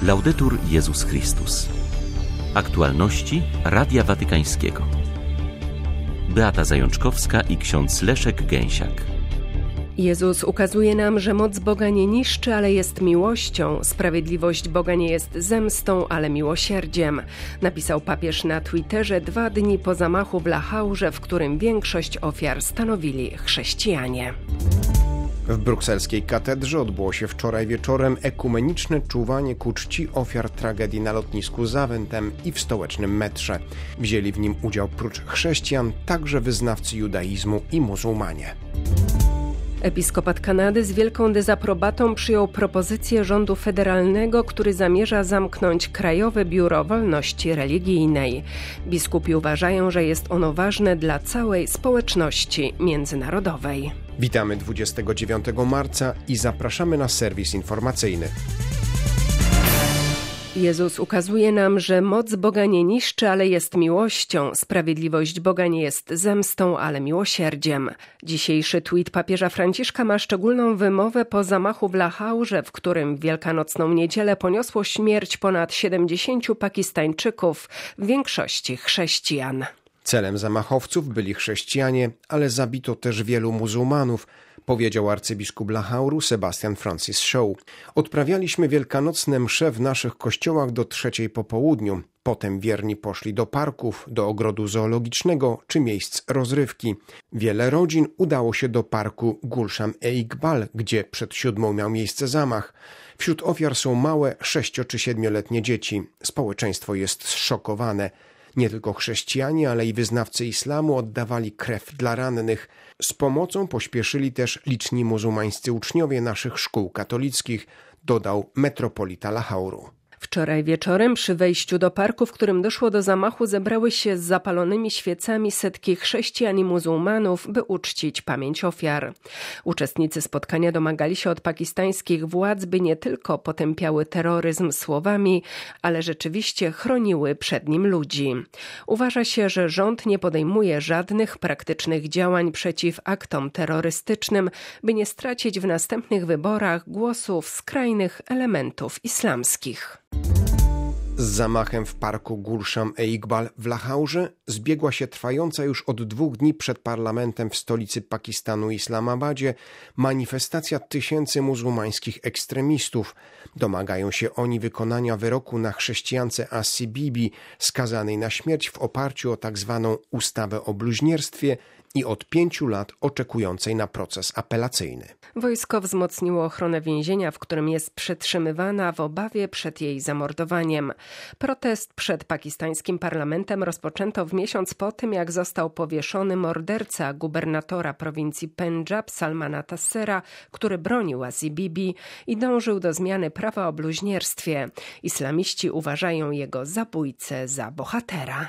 Laudetur Jezus Chrystus. Aktualności Radia Watykańskiego. Beata Zajączkowska i ksiądz Leszek Gęsiak. Jezus ukazuje nam, że moc Boga nie niszczy, ale jest miłością. Sprawiedliwość Boga nie jest zemstą, ale miłosierdziem. Napisał papież na Twitterze 2 dni po zamachu w Lachaurze, w którym większość ofiar stanowili chrześcijanie. W brukselskiej katedrze odbyło się wczoraj wieczorem ekumeniczne czuwanie ku czci ofiar tragedii na lotnisku Zaventem i w stołecznym metrze. Wzięli w nim udział prócz chrześcijan także wyznawcy judaizmu i muzułmanie. Episkopat Kanady z wielką dezaprobatą przyjął propozycję rządu federalnego, który zamierza zamknąć Krajowe Biuro Wolności Religijnej. Biskupi uważają, że jest ono ważne dla całej społeczności międzynarodowej. Witamy 29 marca i zapraszamy na serwis informacyjny. Jezus ukazuje nam, że moc Boga nie niszczy, ale jest miłością. Sprawiedliwość Boga nie jest zemstą, ale miłosierdziem. Dzisiejszy tweet papieża Franciszka ma szczególną wymowę po zamachu w Lachaurze, w którym w wielkanocną niedzielę poniosło śmierć ponad 70 Pakistańczyków, w większości chrześcijan. Celem zamachowców byli chrześcijanie, ale zabito też wielu muzułmanów, powiedział arcybiskup Lachauru Sebastian Francis Shaw. Odprawialiśmy wielkanocne msze w naszych kościołach do 3 po południu. Potem wierni poszli do parków, do ogrodu zoologicznego czy miejsc rozrywki. Wiele rodzin udało się do parku Gulsham-e-Iqbal, gdzie przed 7 miał miejsce zamach. Wśród ofiar są małe 6- czy 7-letnie dzieci. Społeczeństwo jest zszokowane. Nie tylko chrześcijanie, ale i wyznawcy islamu oddawali krew dla rannych. Z pomocą pośpieszyli też liczni muzułmańscy uczniowie naszych szkół katolickich, dodał metropolita Lachauru. Wczoraj wieczorem przy wejściu do parku, w którym doszło do zamachu, zebrały się z zapalonymi świecami setki chrześcijan i muzułmanów, by uczcić pamięć ofiar. Uczestnicy spotkania domagali się od pakistańskich władz, by nie tylko potępiały terroryzm słowami, ale rzeczywiście chroniły przed nim ludzi. Uważa się, że rząd nie podejmuje żadnych praktycznych działań przeciw aktom terrorystycznym, by nie stracić w następnych wyborach głosów skrajnych elementów islamskich. Z zamachem w parku Gulsham-e-Iqbal w Lachaurze zbiegła się trwająca już od 2 dni przed parlamentem w stolicy Pakistanu Islamabadzie manifestacja tysięcy muzułmańskich ekstremistów. Domagają się oni wykonania wyroku na chrześcijance Asi Bibi, skazanej na śmierć w oparciu o tzw. ustawę o bluźnierstwie i od 5 lat oczekującej na proces apelacyjny. Wojsko wzmocniło ochronę więzienia, w którym jest przetrzymywana w obawie przed jej zamordowaniem. Protest przed pakistańskim parlamentem rozpoczęto w miesiąc po tym, jak został powieszony morderca gubernatora prowincji Pendżab Salmana Tassera, który bronił Asi Bibi i dążył do zmiany prawa o bluźnierstwie. Islamiści uważają jego zabójcę za bohatera.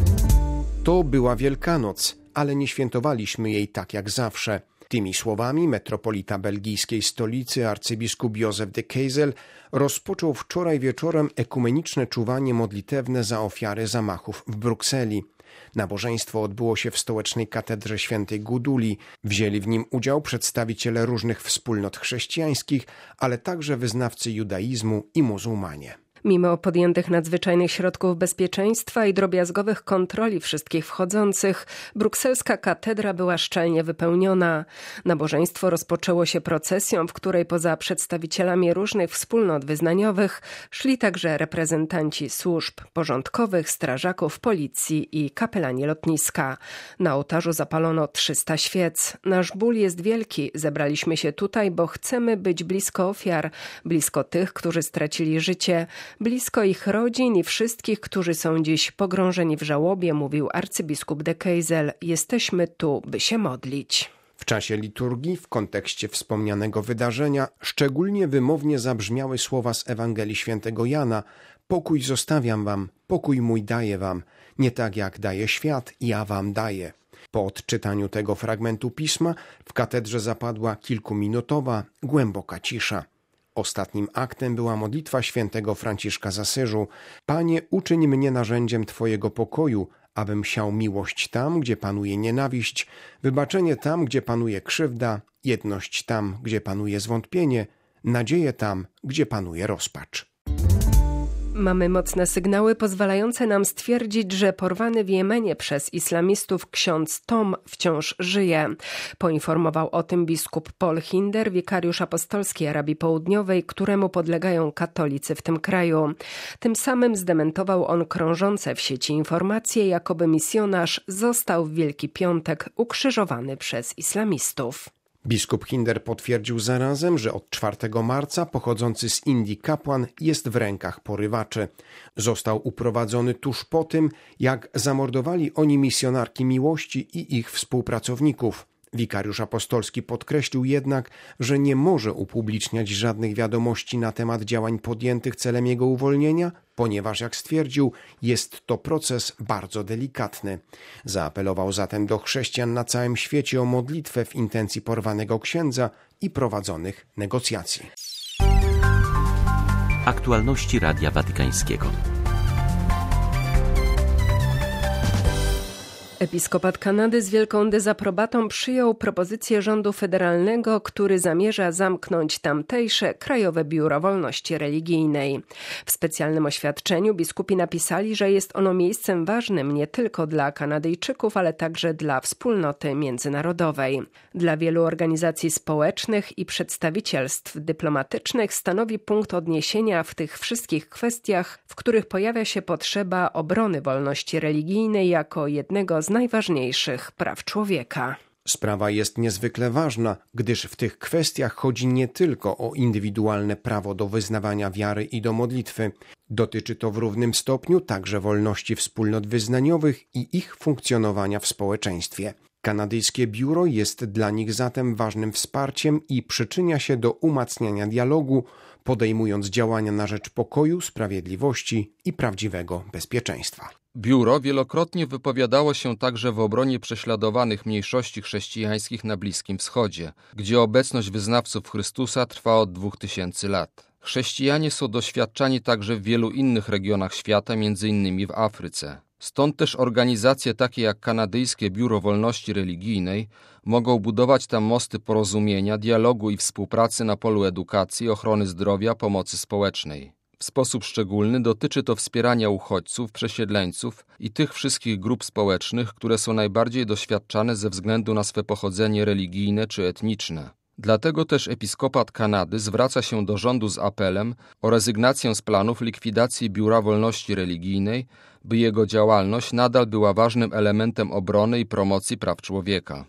To była Wielkanoc, ale nie świętowaliśmy jej tak jak zawsze. Tymi słowami metropolita belgijskiej stolicy arcybiskup Jozef de Keyzel rozpoczął wczoraj wieczorem ekumeniczne czuwanie modlitewne za ofiary zamachów w Brukseli. Nabożeństwo odbyło się w stołecznej katedrze świętej Guduli. Wzięli w nim udział przedstawiciele różnych wspólnot chrześcijańskich, ale także wyznawcy judaizmu i muzułmanie. Mimo podjętych nadzwyczajnych środków bezpieczeństwa i drobiazgowych kontroli wszystkich wchodzących, brukselska katedra była szczelnie wypełniona. Nabożeństwo rozpoczęło się procesją, w której poza przedstawicielami różnych wspólnot wyznaniowych szli także reprezentanci służb porządkowych, strażaków, policji i kapelani lotniska. Na ołtarzu zapalono 300 świec. Nasz ból jest wielki. Zebraliśmy się tutaj, bo chcemy być blisko ofiar, blisko tych, którzy stracili życie, blisko ich rodzin i wszystkich, którzy są dziś pogrążeni w żałobie, mówił arcybiskup de Keyzel. Jesteśmy tu, by się modlić. W czasie liturgii, w kontekście wspomnianego wydarzenia, szczególnie wymownie zabrzmiały słowa z Ewangelii świętego Jana: pokój zostawiam wam, pokój mój daję wam, nie tak jak daje świat, ja wam daję. Po odczytaniu tego fragmentu pisma w katedrze zapadła kilkuminutowa, głęboka cisza. Ostatnim aktem była modlitwa świętego Franciszka z Asyżu: Panie, uczyń mnie narzędziem Twojego pokoju, abym siał miłość tam, gdzie panuje nienawiść, wybaczenie tam, gdzie panuje krzywda, jedność tam, gdzie panuje zwątpienie, nadzieję tam, gdzie panuje rozpacz. Mamy mocne sygnały pozwalające nam stwierdzić, że porwany w Jemenie przez islamistów ksiądz Tom wciąż żyje. Poinformował o tym biskup Paul Hinder, wikariusz apostolski Arabii Południowej, któremu podlegają katolicy w tym kraju. Tym samym zdementował on krążące w sieci informacje, jakoby misjonarz został w Wielki Piątek ukrzyżowany przez islamistów. Biskup Hinder potwierdził zarazem, że od 4 marca pochodzący z Indii kapłan jest w rękach porywaczy. Został uprowadzony tuż po tym, jak zamordowali oni misjonarki miłości i ich współpracowników. Wikariusz apostolski podkreślił jednak, że nie może upubliczniać żadnych wiadomości na temat działań podjętych celem jego uwolnienia, ponieważ, jak stwierdził, jest to proces bardzo delikatny. Zaapelował zatem do chrześcijan na całym świecie o modlitwę w intencji porwanego księdza i prowadzonych negocjacji. Aktualności Radia Watykańskiego. Episkopat Kanady z wielką dezaprobatą przyjął propozycję rządu federalnego, który zamierza zamknąć tamtejsze Krajowe Biuro Wolności Religijnej. W specjalnym oświadczeniu biskupi napisali, że jest ono miejscem ważnym nie tylko dla Kanadyjczyków, ale także dla wspólnoty międzynarodowej. Dla wielu organizacji społecznych i przedstawicielstw dyplomatycznych stanowi punkt odniesienia w tych wszystkich kwestiach, w których pojawia się potrzeba obrony wolności religijnej jako jednego z najważniejszych praw człowieka. Sprawa jest niezwykle ważna, gdyż w tych kwestiach chodzi nie tylko o indywidualne prawo do wyznawania wiary i do modlitwy. Dotyczy to w równym stopniu także wolności wspólnot wyznaniowych i ich funkcjonowania w społeczeństwie. Kanadyjskie biuro jest dla nich zatem ważnym wsparciem i przyczynia się do umacniania dialogu, podejmując działania na rzecz pokoju, sprawiedliwości i prawdziwego bezpieczeństwa. Biuro wielokrotnie wypowiadało się także w obronie prześladowanych mniejszości chrześcijańskich na Bliskim Wschodzie, gdzie obecność wyznawców Chrystusa trwa od 2000 lat. Chrześcijanie są doświadczani także w wielu innych regionach świata, m.in. w Afryce. Stąd też organizacje takie jak Kanadyjskie Biuro Wolności Religijnej mogą budować tam mosty porozumienia, dialogu i współpracy na polu edukacji, ochrony zdrowia, pomocy społecznej. W sposób szczególny dotyczy to wspierania uchodźców, przesiedleńców i tych wszystkich grup społecznych, które są najbardziej doświadczane ze względu na swe pochodzenie religijne czy etniczne. Dlatego też Episkopat Kanady zwraca się do rządu z apelem o rezygnację z planów likwidacji Biura Wolności Religijnej, by jego działalność nadal była ważnym elementem obrony i promocji praw człowieka.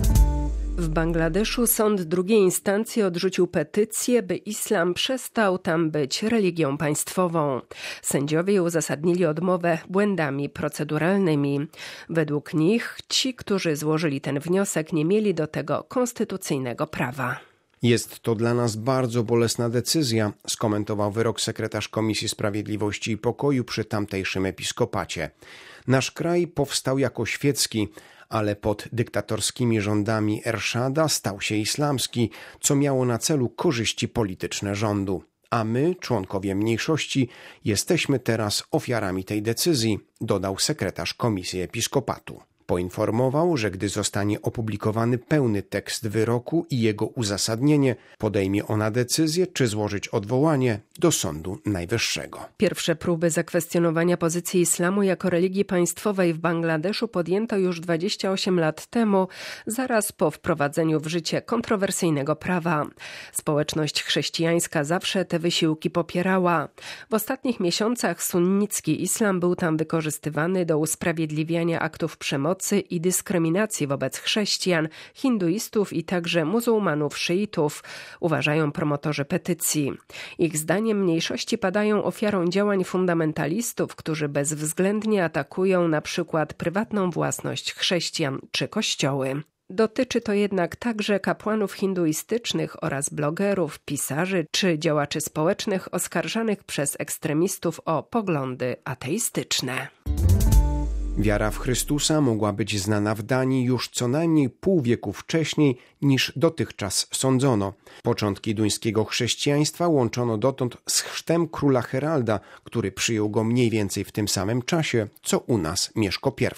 W Bangladeszu sąd drugiej instancji odrzucił petycję, by islam przestał tam być religią państwową. Sędziowie uzasadnili odmowę błędami proceduralnymi. Według nich ci, którzy złożyli ten wniosek, nie mieli do tego konstytucyjnego prawa. Jest to dla nas bardzo bolesna decyzja, skomentował wyrok sekretarz Komisji Sprawiedliwości i Pokoju przy tamtejszym episkopacie. Nasz kraj powstał jako świecki, ale pod dyktatorskimi rządami Erszada stał się islamski, co miało na celu korzyści polityczne rządu. A my, członkowie mniejszości, jesteśmy teraz ofiarami tej decyzji, dodał sekretarz Komisji Episkopatu. Poinformował, że gdy zostanie opublikowany pełny tekst wyroku i jego uzasadnienie, podejmie ona decyzję, czy złożyć odwołanie do Sądu Najwyższego. Pierwsze próby zakwestionowania pozycji islamu jako religii państwowej w Bangladeszu podjęto już 28 lat temu, zaraz po wprowadzeniu w życie kontrowersyjnego prawa. Społeczność chrześcijańska zawsze te wysiłki popierała. W ostatnich miesiącach sunnicki islam był tam wykorzystywany do usprawiedliwiania aktów przemocy i dyskryminacji wobec chrześcijan, hinduistów i także muzułmanów szyitów, uważają promotorzy petycji. Ich zdaniem mniejszości padają ofiarą działań fundamentalistów, którzy bezwzględnie atakują na przykład prywatną własność chrześcijan czy kościoły. Dotyczy to jednak także kapłanów hinduistycznych oraz blogerów, pisarzy czy działaczy społecznych oskarżanych przez ekstremistów o poglądy ateistyczne. Wiara w Chrystusa mogła być znana w Danii już co najmniej pół wieku wcześniej niż dotychczas sądzono. Początki duńskiego chrześcijaństwa łączono dotąd z chrztem króla Heralda, który przyjął go mniej więcej w tym samym czasie, co u nas Mieszko I.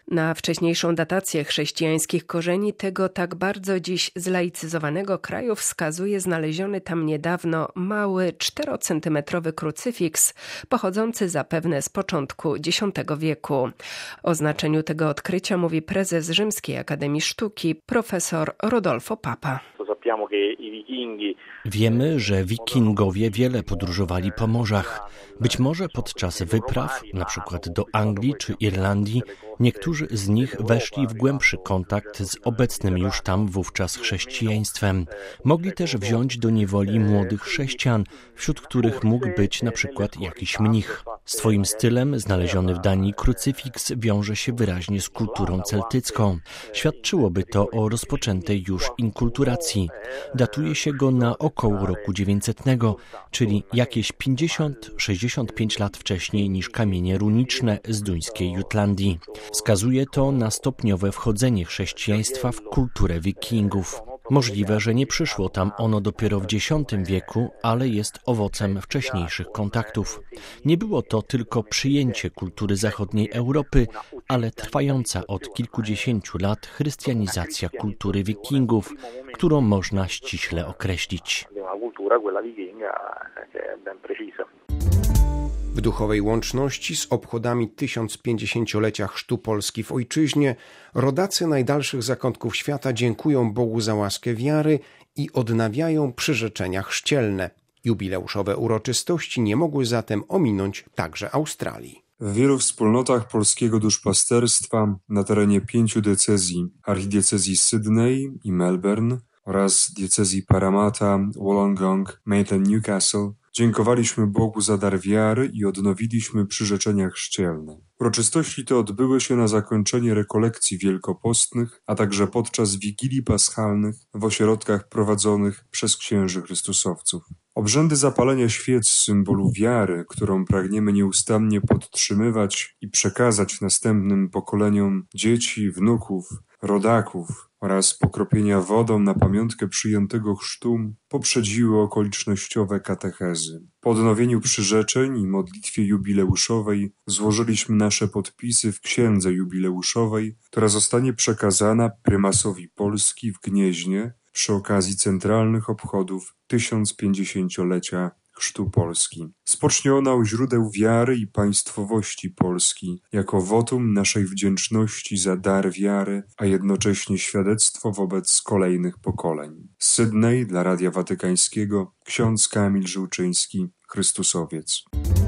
Na wcześniejszą datację chrześcijańskich korzeni tego tak bardzo dziś zlaicyzowanego kraju wskazuje znaleziony tam niedawno mały 4-centymetrowy krucyfiks pochodzący zapewne z początku X wieku. O znaczeniu tego odkrycia mówi prezes Rzymskiej Akademii Sztuki profesor Rodolfo Papa. Wiemy, że wikingowie wiele podróżowali po morzach. Być może podczas wypraw, na przykład do Anglii czy Irlandii, niektórzy z nich weszli w głębszy kontakt z obecnym już tam wówczas chrześcijaństwem. Mogli też wziąć do niewoli młodych chrześcijan, wśród których mógł być na przykład jakiś mnich. Swoim stylem znaleziony w Danii krucyfiks wiąże się wyraźnie z kulturą celtycką. Świadczyłoby to o rozpoczętej już inkulturacji. Datuje się go na około roku 900, czyli jakieś 50-65 lat wcześniej niż kamienie runiczne z duńskiej Jutlandii. Wskazuje to na stopniowe wchodzenie chrześcijaństwa w kulturę wikingów. Możliwe, że nie przyszło tam ono dopiero w X wieku, ale jest owocem wcześniejszych kontaktów. Nie było to tylko przyjęcie kultury zachodniej Europy, ale trwająca od kilkudziesięciu lat chrystianizacja kultury wikingów, którą można ściśle określić. W duchowej łączności z obchodami 1050-lecia chrztu Polski w ojczyźnie rodacy najdalszych zakątków świata dziękują Bogu za łaskę wiary i odnawiają przyrzeczenia chrzcielne. Jubileuszowe uroczystości nie mogły zatem ominąć także Australii. W wielu wspólnotach polskiego duszpasterstwa na terenie 5 diecezji, archidiecezji Sydney i Melbourne oraz diecezji Parramatta, Wollongong, Maitland, Newcastle, dziękowaliśmy Bogu za dar wiary i odnowiliśmy przyrzeczenia chrzcielne. Uroczystości te odbyły się na zakończenie rekolekcji wielkopostnych, a także podczas wigilii paschalnych w ośrodkach prowadzonych przez księży chrystusowców. Obrzędy zapalenia świec symbolu wiary, którą pragniemy nieustannie podtrzymywać i przekazać następnym pokoleniom dzieci, wnuków, rodaków oraz pokropienia wodą na pamiątkę przyjętego chrztu poprzedziły okolicznościowe katechezy. Po odnowieniu przyrzeczeń i modlitwie jubileuszowej złożyliśmy nasze podpisy w księdze jubileuszowej, która zostanie przekazana prymasowi Polski w Gnieźnie przy okazji centralnych obchodów 1050-lecia chrztu Polski. Spocznie ona u źródeł wiary i państwowości Polski, jako wotum naszej wdzięczności za dar wiary, a jednocześnie świadectwo wobec kolejnych pokoleń. Z Sydney dla Radia Watykańskiego ksiądz Kamil Żółczyński, Chrystusowiec.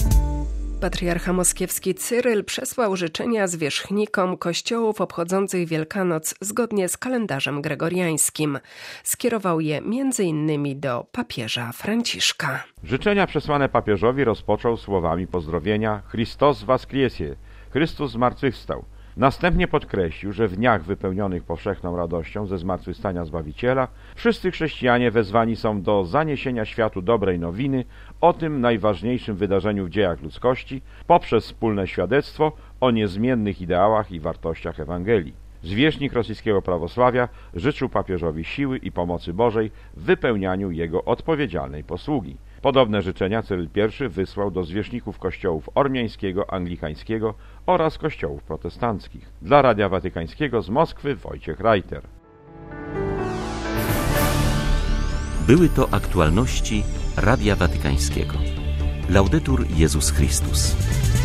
Patriarcha moskiewski Cyryl przesłał życzenia zwierzchnikom kościołów obchodzących Wielkanoc zgodnie z kalendarzem gregoriańskim. Skierował je m.in. do papieża Franciszka. Życzenia przesłane papieżowi rozpoczął słowami pozdrowienia Chrystus Воскресе, Chrystus zmartwychwstał. Następnie podkreślił, że w dniach wypełnionych powszechną radością ze zmartwychwstania Zbawiciela wszyscy chrześcijanie wezwani są do zaniesienia światu dobrej nowiny o tym najważniejszym wydarzeniu w dziejach ludzkości poprzez wspólne świadectwo o niezmiennych ideałach i wartościach Ewangelii. Zwierzchnik rosyjskiego prawosławia życzył papieżowi siły i pomocy Bożej w wypełnianiu jego odpowiedzialnej posługi. Podobne życzenia Cyryl I wysłał do zwierzchników kościołów ormiańskiego, anglikańskiego oraz kościołów protestanckich. Dla Radia Watykańskiego z Moskwy Wojciech Reiter. Były to aktualności Radia Watykańskiego. Laudetur Jezus Chrystus.